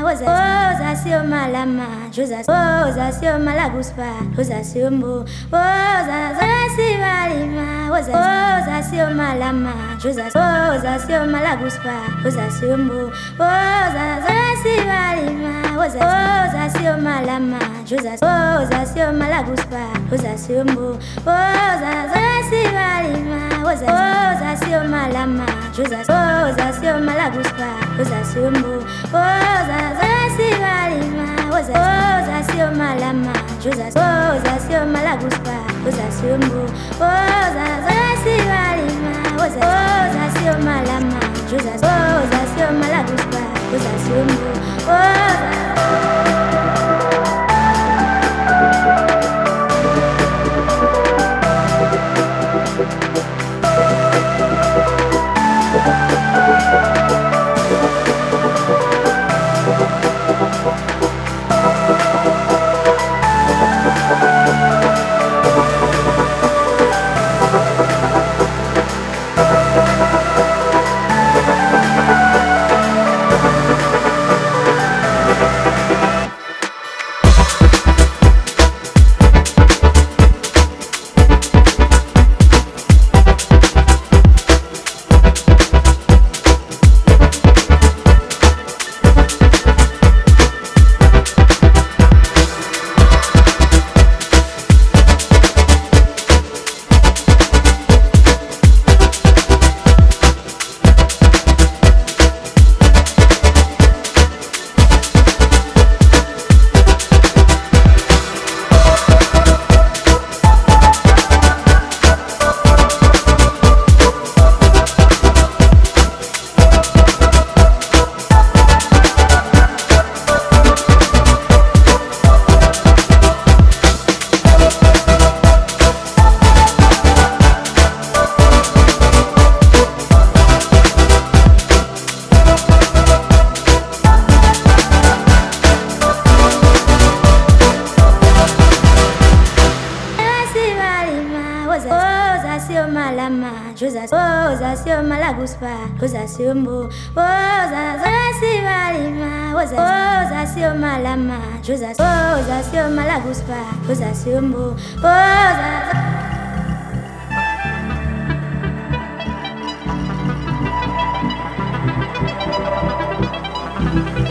oza sio malama, oza sio malaguspa, oza sio mbo, oza si valima, oza sio malama, oza sio malaguspa, oza sio mbo, oza si valima, oza sio malama, oza sio malaguspa, oza sio mbo, oza si valima, oza sio malama, oza sio malaguspa, oza sio mbo, oza si valima, oza sio malama, oza sio malaguspa, oza sio mbo, oza si valima, oza sio malama, oza sio malaguspa, oza sio mbo, oza sio malama, oza sio malaguspa, oza sio mbo, oza si valima, oza sio malama, oza sio malaguspa, oza sio mbo, oza